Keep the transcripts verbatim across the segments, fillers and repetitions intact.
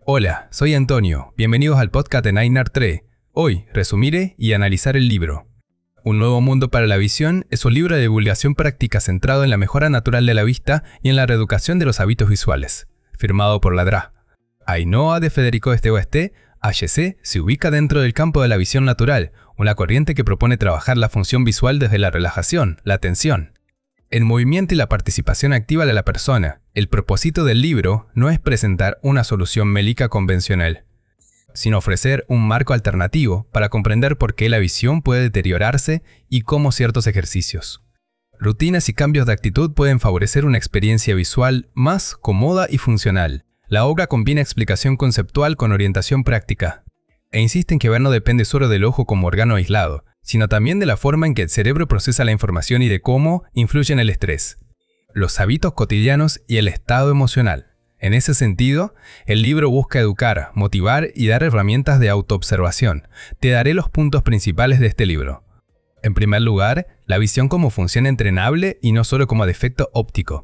Hola, soy Antonio. Bienvenidos al podcast de Nainar tres. Hoy, resumiré y analizar el libro. Un nuevo mundo para la visión es un libro de divulgación práctica centrado en la mejora natural de la vista y en la reeducación de los hábitos visuales. Firmado por la D R A. Ainhoa de Federico Estegueste, H C, se ubica dentro del campo de la visión natural, una corriente que propone trabajar la función visual desde la relajación, la atención, el movimiento y la participación activa de la persona. El propósito del libro no es presentar una solución médica convencional, sino ofrecer un marco alternativo para comprender por qué la visión puede deteriorarse y cómo ciertos ejercicios, rutinas y cambios de actitud pueden favorecer una experiencia visual más cómoda y funcional. La obra combina explicación conceptual con orientación práctica, e insiste en que ver no depende solo del ojo como órgano aislado, sino también de la forma en que el cerebro procesa la información y de cómo influye en el estrés, los hábitos cotidianos y el estado emocional. En ese sentido, el libro busca educar, motivar y dar herramientas de autoobservación. Te daré los puntos principales de este libro. En primer lugar, la visión como función entrenable y no solo como defecto óptico.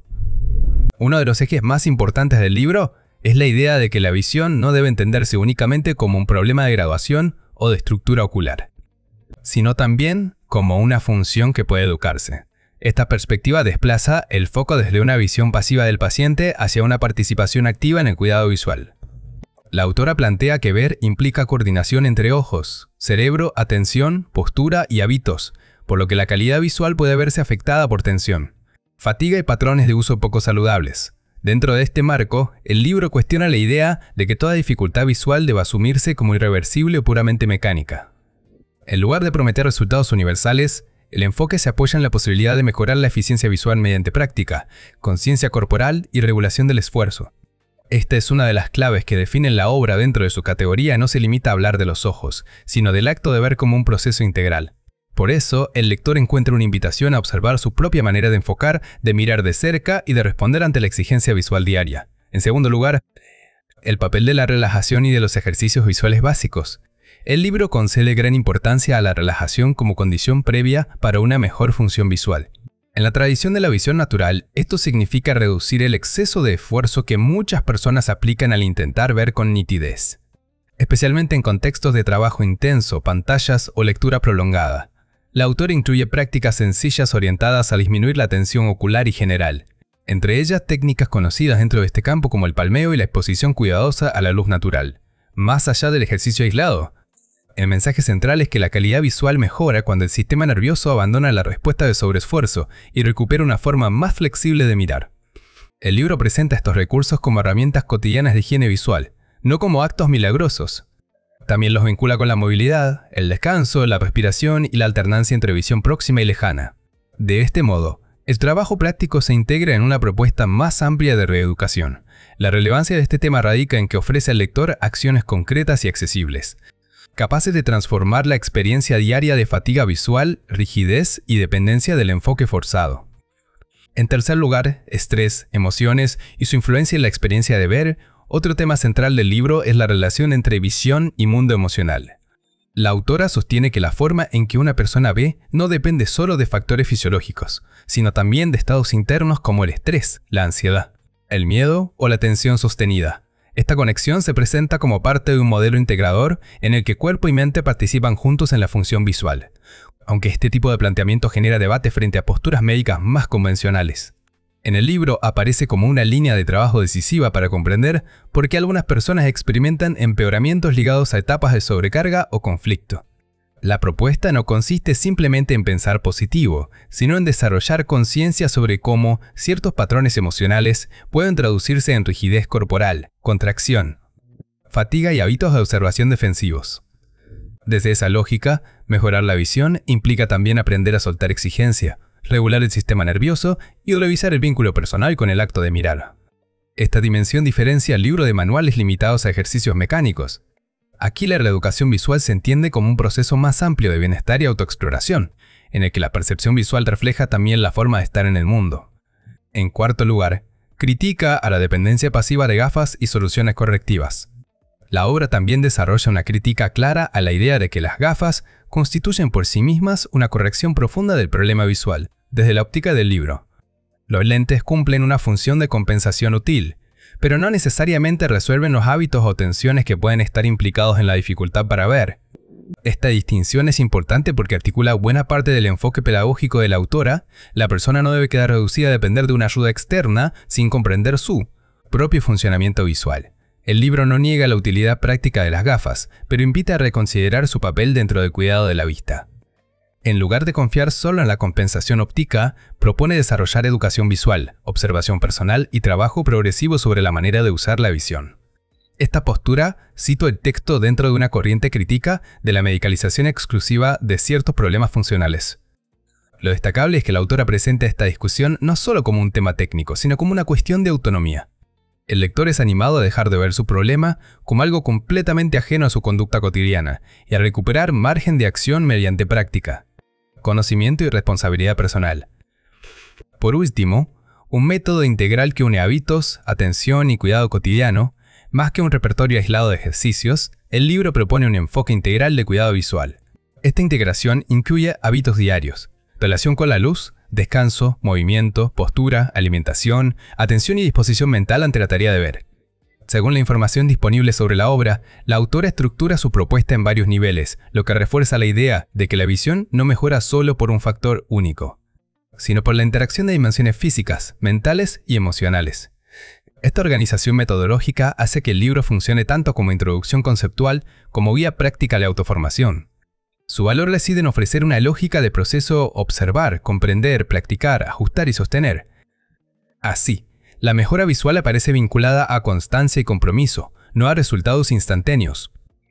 Uno de los ejes más importantes del libro es la idea de que la visión no debe entenderse únicamente como un problema de graduación o de estructura ocular, sino también como una función que puede educarse. Esta perspectiva desplaza el foco desde una visión pasiva del paciente hacia una participación activa en el cuidado visual. La autora plantea que ver implica coordinación entre ojos, cerebro, atención, postura y hábitos, por lo que la calidad visual puede verse afectada por tensión, fatiga y patrones de uso poco saludables. Dentro de este marco, el libro cuestiona la idea de que toda dificultad visual debe asumirse como irreversible o puramente mecánica. En lugar de prometer resultados universales, el enfoque se apoya en la posibilidad de mejorar la eficiencia visual mediante práctica, conciencia corporal y regulación del esfuerzo. Esta es una de las claves que definen la obra. Dentro de su categoría no se limita a hablar de los ojos, sino del acto de ver como un proceso integral. Por eso, el lector encuentra una invitación a observar su propia manera de enfocar, de mirar de cerca y de responder ante la exigencia visual diaria. En segundo lugar, el papel de la relajación y de los ejercicios visuales básicos. El libro concede gran importancia a la relajación como condición previa para una mejor función visual. En la tradición de la visión natural, esto significa reducir el exceso de esfuerzo que muchas personas aplican al intentar ver con nitidez, especialmente en contextos de trabajo intenso, pantallas o lectura prolongada. La autora incluye prácticas sencillas orientadas a disminuir la tensión ocular y general, entre ellas técnicas conocidas dentro de este campo como el palmeo y la exposición cuidadosa a la luz natural. Más allá del ejercicio aislado, el mensaje central es que la calidad visual mejora cuando el sistema nervioso abandona la respuesta de sobreesfuerzo y recupera una forma más flexible de mirar. El libro presenta estos recursos como herramientas cotidianas de higiene visual, no como actos milagrosos. También los vincula con la movilidad, el descanso, la respiración y la alternancia entre visión próxima y lejana. De este modo, el trabajo práctico se integra en una propuesta más amplia de reeducación. La relevancia de este tema radica en que ofrece al lector acciones concretas y accesibles, capaces de transformar la experiencia diaria de fatiga visual, rigidez y dependencia del enfoque forzado. En tercer lugar, estrés, emociones y su influencia en la experiencia de ver. Otro tema central del libro es la relación entre visión y mundo emocional. La autora sostiene que la forma en que una persona ve no depende solo de factores fisiológicos, sino también de estados internos como el estrés, la ansiedad, el miedo o la tensión sostenida. Esta conexión se presenta como parte de un modelo integrador en el que cuerpo y mente participan juntos en la función visual, aunque este tipo de planteamiento genera debate frente a posturas médicas más convencionales. En el libro aparece como una línea de trabajo decisiva para comprender por qué algunas personas experimentan empeoramientos ligados a etapas de sobrecarga o conflicto. La propuesta no consiste simplemente en pensar positivo, sino en desarrollar conciencia sobre cómo ciertos patrones emocionales pueden traducirse en rigidez corporal, contracción, fatiga y hábitos de observación defensivos. Desde esa lógica, mejorar la visión implica también aprender a soltar exigencia, regular el sistema nervioso y revisar el vínculo personal con el acto de mirar. Esta dimensión diferencia el libro de manuales limitados a ejercicios mecánicos. Aquí la reeducación visual se entiende como un proceso más amplio de bienestar y autoexploración, en el que la percepción visual refleja también la forma de estar en el mundo. En cuarto lugar, critica a la dependencia pasiva de gafas y soluciones correctivas. La obra también desarrolla una crítica clara a la idea de que las gafas constituyen por sí mismas una corrección profunda del problema visual, desde la óptica del libro. Los lentes cumplen una función de compensación útil, pero no necesariamente resuelven los hábitos o tensiones que pueden estar implicados en la dificultad para ver. Esta distinción es importante porque articula buena parte del enfoque pedagógico de la autora. La persona no debe quedar reducida a depender de una ayuda externa sin comprender su propio funcionamiento visual. El libro no niega la utilidad práctica de las gafas, pero invita a reconsiderar su papel dentro del cuidado de la vista. En lugar de confiar solo en la compensación óptica, propone desarrollar educación visual, observación personal y trabajo progresivo sobre la manera de usar la visión. Esta postura cita el texto dentro de una corriente crítica de la medicalización exclusiva de ciertos problemas funcionales. Lo destacable es que la autora presenta esta discusión no solo como un tema técnico, sino como una cuestión de autonomía. El lector es animado a dejar de ver su problema como algo completamente ajeno a su conducta cotidiana y a recuperar margen de acción mediante práctica, conocimiento y responsabilidad personal. Por último, un método integral que une hábitos, atención y cuidado cotidiano, más que un repertorio aislado de ejercicios, el libro propone un enfoque integral de cuidado visual. Esta integración incluye hábitos diarios, relación con la luz, descanso, movimiento, postura, alimentación, atención y disposición mental ante la tarea de ver. Según la información disponible sobre la obra, la autora estructura su propuesta en varios niveles, lo que refuerza la idea de que la visión no mejora solo por un factor único, sino por la interacción de dimensiones físicas, mentales y emocionales. Esta organización metodológica hace que el libro funcione tanto como introducción conceptual como guía práctica de autoformación. Su valor reside en ofrecer una lógica de proceso observar, comprender, practicar, ajustar y sostener. Así, la mejora visual aparece vinculada a constancia y compromiso, no a resultados instantáneos.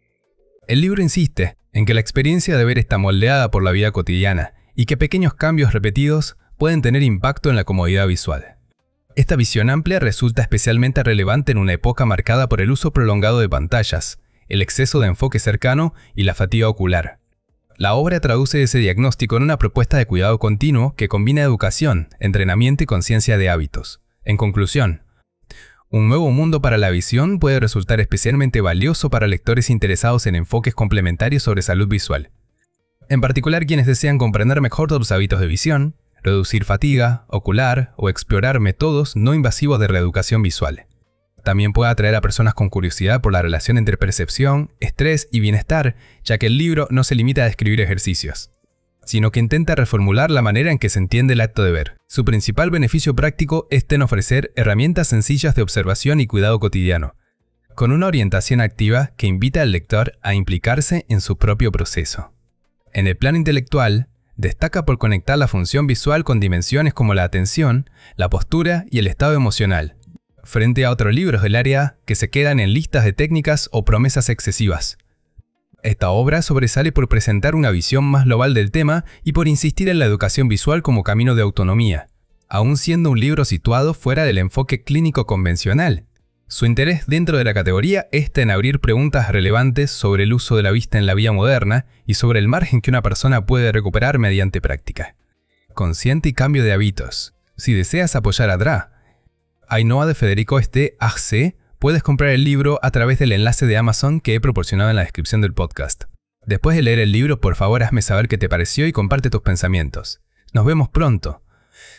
El libro insiste en que la experiencia de ver está moldeada por la vida cotidiana y que pequeños cambios repetidos pueden tener impacto en la comodidad visual. Esta visión amplia resulta especialmente relevante en una época marcada por el uso prolongado de pantallas, el exceso de enfoque cercano y la fatiga ocular. La obra traduce ese diagnóstico en una propuesta de cuidado continuo que combina educación, entrenamiento y conciencia de hábitos. En conclusión, un nuevo mundo para la visión puede resultar especialmente valioso para lectores interesados en enfoques complementarios sobre salud visual. En particular, quienes desean comprender mejor los hábitos de visión, reducir fatiga ocular o explorar métodos no invasivos de reeducación visual. También puede atraer a personas con curiosidad por la relación entre percepción, estrés y bienestar, ya que el libro no se limita a describir ejercicios, sino que intenta reformular la manera en que se entiende el acto de ver. Su principal beneficio práctico está en ofrecer herramientas sencillas de observación y cuidado cotidiano, con una orientación activa que invita al lector a implicarse en su propio proceso. En el plano intelectual, destaca por conectar la función visual con dimensiones como la atención, la postura y el estado emocional, frente a otros libros del área que se quedan en listas de técnicas o promesas excesivas. Esta obra sobresale por presentar una visión más global del tema y por insistir en la educación visual como camino de autonomía, aun siendo un libro situado fuera del enfoque clínico convencional. Su interés dentro de la categoría está en abrir preguntas relevantes sobre el uso de la vista en la vida moderna y sobre el margen que una persona puede recuperar mediante práctica. Consciente y cambio de hábitos. Si deseas apoyar a D R A, Ainhoa de Federico Este A C, puedes comprar el libro a través del enlace de Amazon que he proporcionado en la descripción del podcast. Después de leer el libro, por favor hazme saber qué te pareció y comparte tus pensamientos. Nos vemos pronto.